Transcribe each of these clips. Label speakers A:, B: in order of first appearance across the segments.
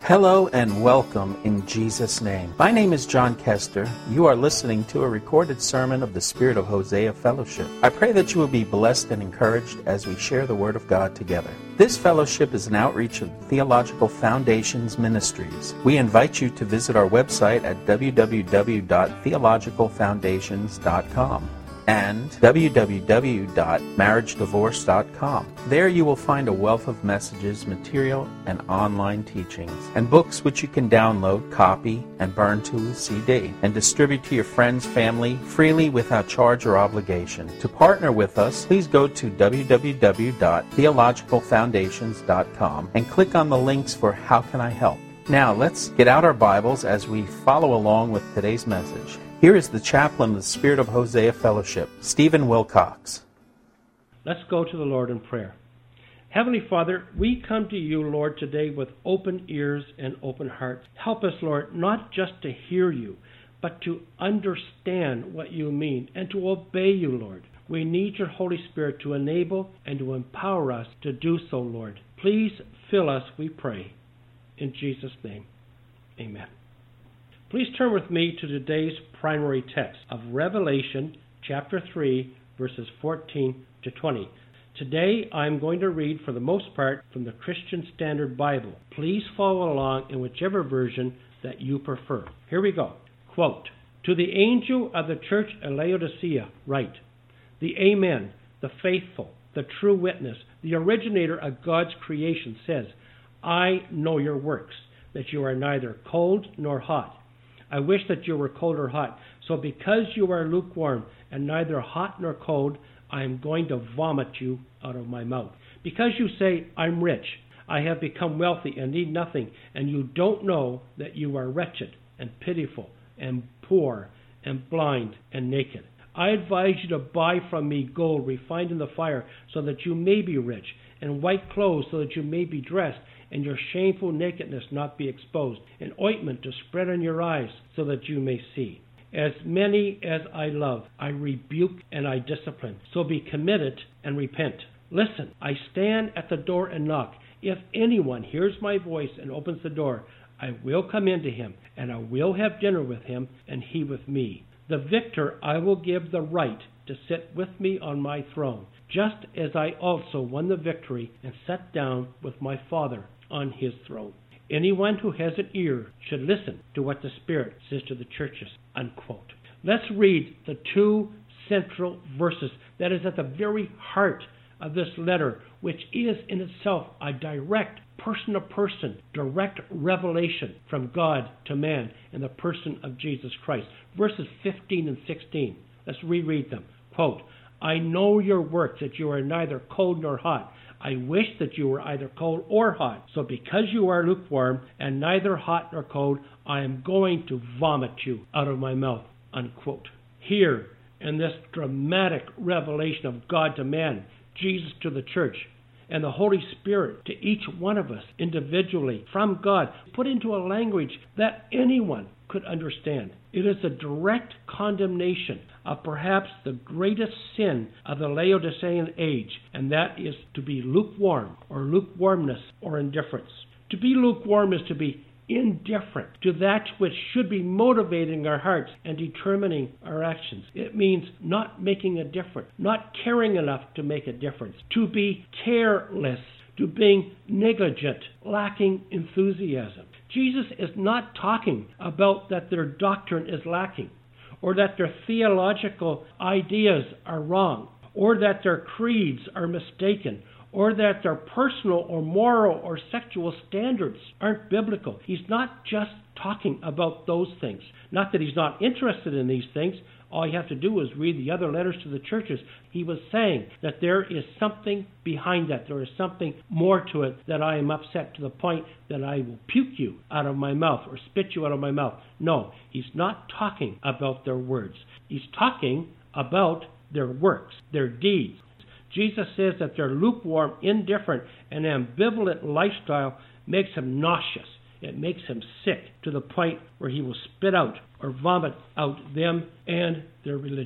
A: Hello and welcome in Jesus' name. My name is John Kester. You are listening to a recorded sermon of the Spirit of Hosea Fellowship. I pray that you will be blessed and encouraged as we share the Word of God together. This fellowship is an outreach of Theological Foundations Ministries. We invite you to visit our website at www.theologicalfoundations.com and www.marriagedivorce.com. There you will find a wealth of messages, material, and online teachings, and books which you can download, copy, and burn to a CD, and distribute to your friends, family, freely without charge or obligation. To partner with us, please go to www.theologicalfoundations.com and click on the links for How Can I Help? Now, let's get out our Bibles as we follow along with today's message. Here is the chaplain of the Spirit of Hosea Fellowship, Stephen Wilcox.
B: Let's go to the Lord in prayer. Heavenly Father, we come to you, Lord, today with open ears and open hearts. Help us, Lord, not just to hear you, but to understand what you mean and to obey you, Lord. We need your Holy Spirit to enable and to empower us to do so, Lord. Please fill us, we pray. In Jesus' name, amen. Please turn with me to today's primary text of Revelation chapter 3, verses 14 to 20. Today I'm going to read for the most part from the Christian Standard Bible. Please follow along in whichever version that you prefer. Here we go. Quote, "To the angel of the church at Laodicea write, the Amen, the faithful, the true witness, the originator of God's creation says, I know your works, that you are neither cold nor hot. I wish that you were cold or hot. So because you are lukewarm and neither hot nor cold, I am going to vomit you out of my mouth. Because you say, I'm rich, I have become wealthy and need nothing, and you don't know that you are wretched and pitiful and poor and blind and naked. I advise you to buy from me gold refined in the fire so that you may be rich, and white clothes so that you may be dressed, and your shameful nakedness not be exposed, and ointment to spread on your eyes so that you may see. As many as I love, I rebuke and I discipline. So be committed and repent. Listen, I stand at the door and knock. If anyone hears my voice and opens the door, I will come into him, and I will have dinner with him, and he with me. The victor I will give the right to sit with me on my throne, just as I also won the victory and sat down with my Father on his throne. Anyone who has an ear should listen to what the Spirit says to the churches." Unquote. Let's read the two central verses that is at the very heart of this letter, which is in itself a direct, person-to-person, direct revelation from God to man in the person of Jesus Christ. Verses 15 and 16. Let's reread them. Quote, "I know your works, that you are neither cold nor hot. I wish that you were either cold or hot. So because you are lukewarm and neither hot nor cold, I am going to vomit you out of my mouth." Unquote. Here, in this dramatic revelation of God to man, Jesus to the church, and the Holy Spirit to each one of us individually from God, put into a language that anyone could understand. It is a direct condemnation of perhaps the greatest sin of the Laodicean age, and that is to be lukewarm or lukewarmness or indifference. To be lukewarm is to be indifferent to that which should be motivating our hearts and determining our actions. It means not making a difference, not caring enough to make a difference, to be careless, to being negligent, lacking enthusiasm. Jesus is not talking about that their doctrine is lacking, or that their theological ideas are wrong, or that their creeds are mistaken, or that their personal or moral or sexual standards aren't biblical. He's not just talking about those things. Not that he's not interested in these things. All you have to do is read the other letters to the churches. He was saying that there is something behind that. There is something more to it, that I am upset to the point that I will puke you out of my mouth or spit you out of my mouth. No, he's not talking about their words. He's talking about their works, their deeds. Jesus says that their lukewarm, indifferent, and ambivalent lifestyle makes him nauseous. It makes him sick to the point where he will spit out or vomit out them and their religion.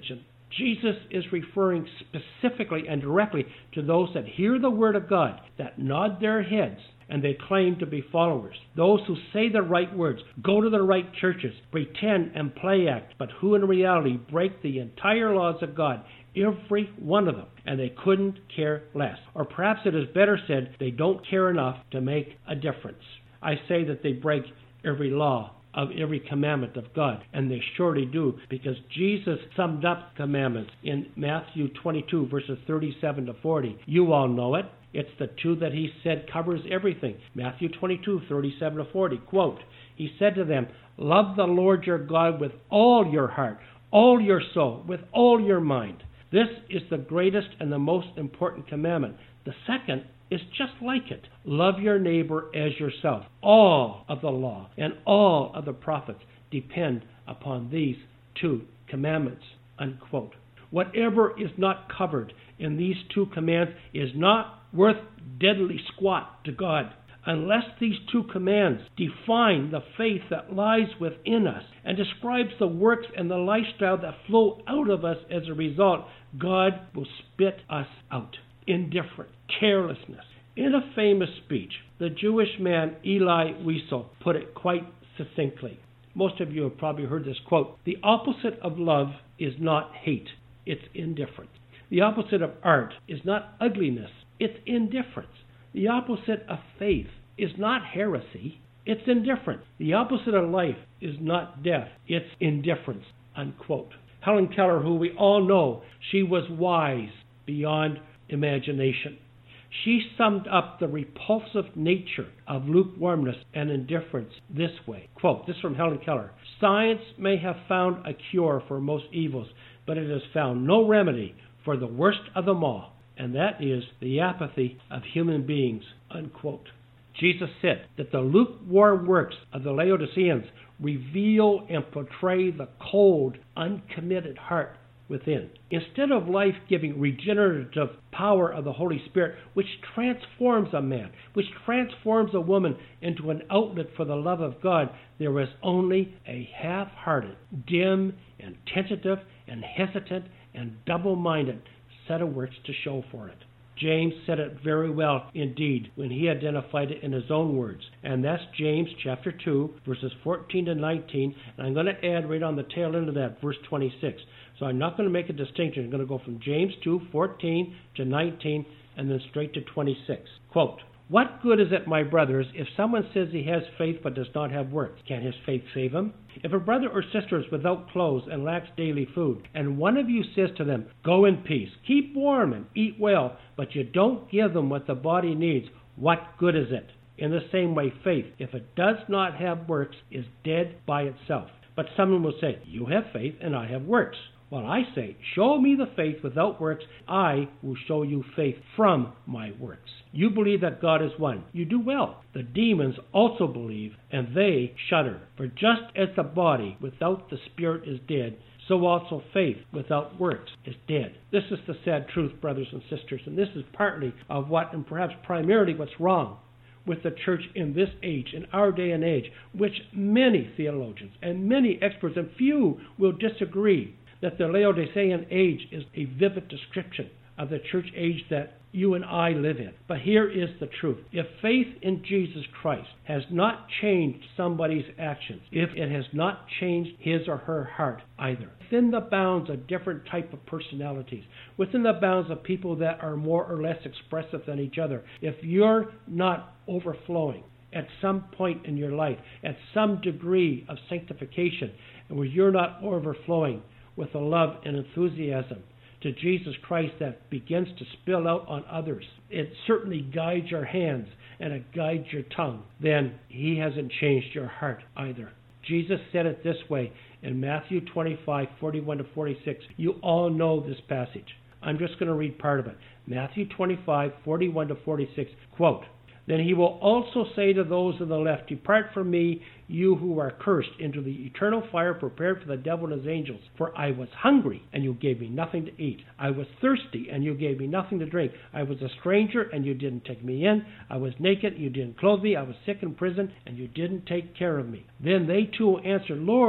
B: Jesus is referring specifically and directly to those that hear the word of God, that nod their heads, and they claim to be followers. Those who say the right words, go to the right churches, pretend and play act, but who in reality break the entire laws of God, every one of them, and they couldn't care less. Or perhaps it is better said, they don't care enough to make a difference. I say that they break every law of every commandment of God, and they surely do, because Jesus summed up commandments in Matthew 22, verses 37 to 40. You all know it. It's the two that he said covers everything. Matthew 22, 37 to 40. Quote, he said to them, love the Lord your God with all your heart, all your soul, with all your mind. This is the greatest and the most important commandment. The second is just like it. Love your neighbor as yourself. All of the law and all of the prophets depend upon these two commandments. Unquote. Whatever is not covered in these two commands is not worth diddly squat to God. Unless these two commands define the faith that lies within us and describes the works and the lifestyle that flow out of us as a result, God will spit us out. Indifference, carelessness. In a famous speech, the Jewish man Elie Wiesel put it quite succinctly. Most of you have probably heard this quote. The opposite of love is not hate, it's indifference. The opposite of art is not ugliness, it's indifference. The opposite of faith is not heresy, it's indifference. The opposite of life is not death, it's indifference. Unquote. Helen Keller, who we all know, she was wise beyond imagination. She summed up the repulsive nature of lukewarmness and indifference this way. Quote, this from Helen Keller. Science may have found a cure for most evils, but it has found no remedy for the worst of them all, and that is the apathy of human beings. Unquote. Jesus said that the lukewarm works of the Laodiceans reveal and portray the cold, uncommitted heart within. Instead of life-giving, regenerative power of the Holy Spirit, which transforms a man, which transforms a woman into an outlet for the love of God, there is only a half-hearted, dim, and tentative, and hesitant, and double-minded set of works to show for it. James said it very well indeed when he identified it in his own words. And that's James chapter 2, verses 14 to 19. And I'm going to add right on the tail end of that, verse 26. So I'm not going to make a distinction. I'm going to go from James 2, 14 to 19, and then straight to 26. Quote, what good is it, my brothers, if someone says he has faith but does not have works? Can his faith save him? If a brother or sister is without clothes and lacks daily food, and one of you says to them, go in peace, keep warm and eat well, but you don't give them what the body needs, what good is it? In the same way, faith, if it does not have works, is dead by itself. But someone will say, you have faith and I have works. Well, I say, show me the faith without works, I will show you faith from my works. You believe that God is one. You do well. The demons also believe, and they shudder. For just as the body without the spirit is dead, so also faith without works is dead. This is the sad truth, brothers and sisters, and this is partly of what, and perhaps primarily what's wrong with the church in this age, in our day and age, which many theologians and many experts, and few will disagree, that the Laodicean age is a vivid description of the church age that you and I live in. But here is the truth. If faith in Jesus Christ has not changed somebody's actions, if it has not changed his or her heart either, within the bounds of different type of personalities, within the bounds of people that are more or less expressive than each other, if you're not overflowing at some point in your life, at some degree of sanctification, and where you're not overflowing with a love and enthusiasm to Jesus Christ that begins to spill out on others, it certainly guides your hands and it guides your tongue, then he hasn't changed your heart either. Jesus said it this way in Matthew 25, 41 to 46. You all know this passage. I'm just going to read part of it. Matthew 25, 41 to 46, quote, then he will also say to those on the left, depart from me, you who are cursed, into the eternal fire prepared for the devil and his angels. For I was hungry, and you gave me nothing to eat. I was thirsty, and you gave me nothing to drink. I was a stranger, and you didn't take me in. I was naked, and you didn't clothe me. I was sick in prison, and you didn't take care of me. Then they too will answer, Lord,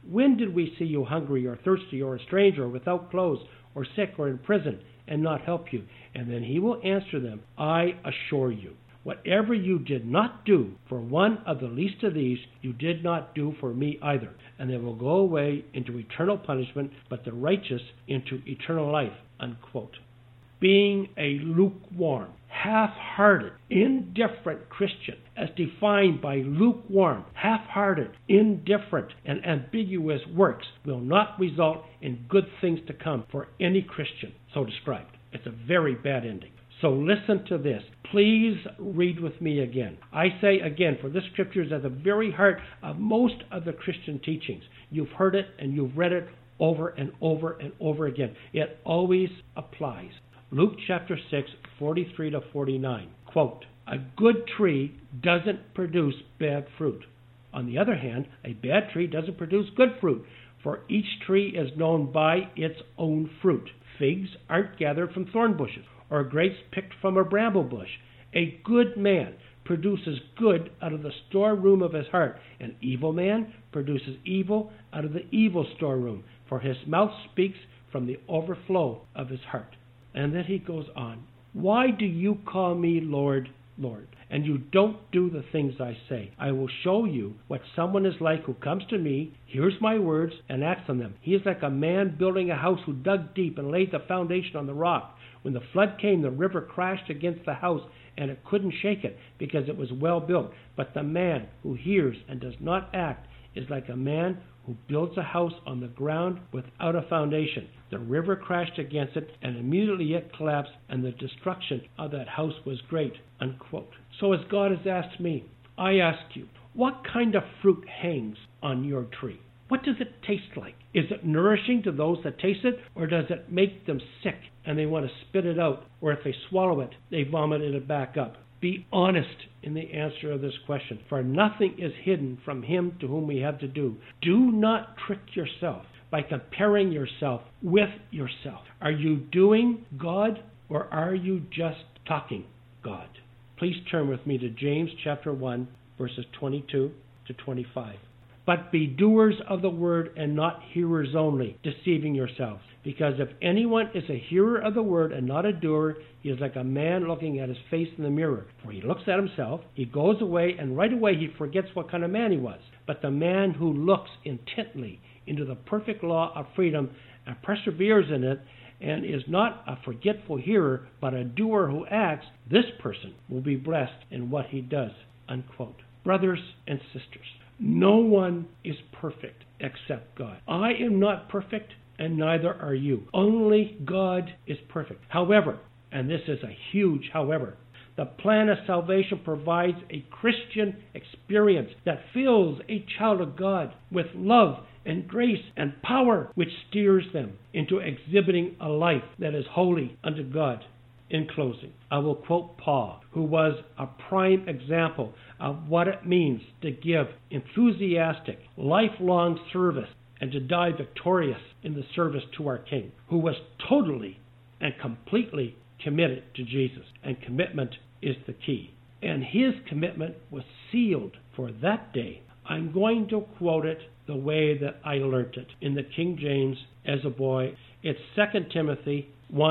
B: When did we see you hungry or thirsty or a stranger or without clothes or sick or in prison and not help you? And then he will answer them, I assure you, whatever you did not do for one of the least of these, you did not do for me either. And they will go away into eternal punishment, but the righteous into eternal life. Unquote. Being a lukewarm, half-hearted, indifferent Christian, as defined by lukewarm, half-hearted, indifferent, and ambiguous works, will not result in good things to come for any Christian so described. It's a very bad ending. So listen to this. Please read with me again. I say again, for this scripture is at the very heart of most of the Christian teachings. You've heard it and you've read it over and over and over again. It always applies. Luke chapter 6, 43 to 49. Quote, a good tree doesn't produce bad fruit. On the other hand, a bad tree doesn't produce good fruit, for each tree is known by its own fruit. Figs aren't gathered from thorn bushes, or grapes picked from a bramble bush. A good man produces good out of the storeroom of his heart. An evil man produces evil out of the evil storeroom, for his mouth speaks from the overflow of his heart. And then he goes on, why do you call me Lord, Lord, and you don't do the things I say? I will show you what someone is like who comes to me, hears my words, and acts on them. He is like a man building a house who dug deep and laid the foundation on the rock. When the flood came, the river crashed against the house, and it couldn't shake it because it was well built. But the man who hears and does not act is like a man who builds a house on the ground without a foundation. The river crashed against it, and immediately it collapsed, and the destruction of that house was great. Unquote. So as God has asked me, I ask you, what kind of fruit hangs on your tree? What does it taste like? Is it nourishing to those that taste it, or does it make them sick and they want to spit it out, or if they swallow it, they vomit it back up? Be honest in the answer of this question, for nothing is hidden from him to whom we have to do. Do not trick yourself by comparing yourself with yourself. Are you doing God, or are you just talking God? Please turn with me to James chapter 1, verses 22 to 25. But be doers of the word and not hearers only, deceiving yourselves. Because if anyone is a hearer of the word and not a doer, he is like a man looking at his face in the mirror. For he looks at himself, he goes away, and right away he forgets what kind of man he was. But the man who looks intently into the perfect law of freedom and perseveres in it, and is not a forgetful hearer, but a doer who acts, this person will be blessed in what he does. Unquote. Brothers and sisters, no one is perfect except God. I am not perfect, and neither are you. Only God is perfect. However, and this is a huge however, the plan of salvation provides a Christian experience that fills a child of God with love and grace and power, which steers them into exhibiting a life that is holy unto God. In closing, I will quote Paul, who was a prime example of what it means to give enthusiastic, lifelong service and to die victorious in the service to our King, who was totally and completely committed to Jesus. And commitment is the key. And his commitment was sealed for that day. I'm going to quote it the way that I learnt it in the King James as a boy. It's 2 Timothy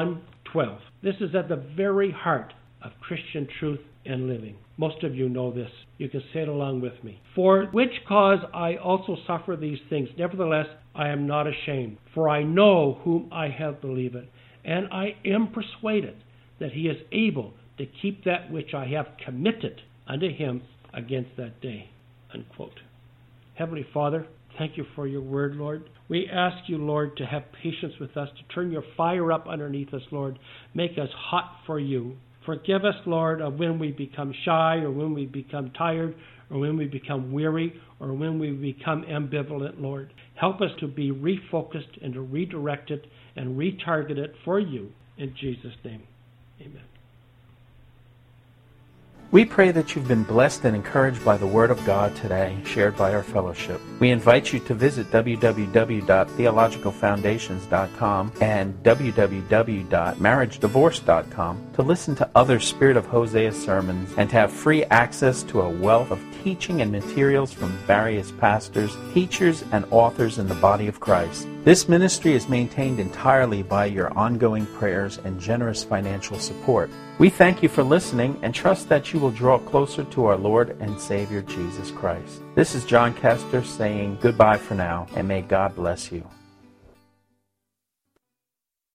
B: 1:12. This is at the very heart of Christian truth and living. Most of you know this. You can say it along with me. For which cause I also suffer these things. Nevertheless, I am not ashamed, for I know whom I have believed, and I am persuaded that he is able to keep that which I have committed unto him against that day. Unquote. Heavenly Father, thank you for your word, Lord. We ask you, Lord, to have patience with us, to turn your fire up underneath us, Lord. Make us hot for you. Forgive us, Lord, of when we become shy, or when we become tired, or when we become weary, or when we become ambivalent, Lord. Help us to be refocused and to redirect it and retarget it for you. In Jesus' name, amen.
A: We pray that you've been blessed and encouraged by the Word of God today, shared by our fellowship. We invite you to visit www.theologicalfoundations.com and www.marriagedivorce.com to listen to other Spirit of Hosea sermons and to have free access to a wealth of teaching and materials from various pastors, teachers, and authors in the body of Christ. This ministry is maintained entirely by your ongoing prayers and generous financial support. We thank you for listening and trust that you will draw closer to our Lord and Savior Jesus Christ. This is John Kester saying goodbye for now, and may God bless you.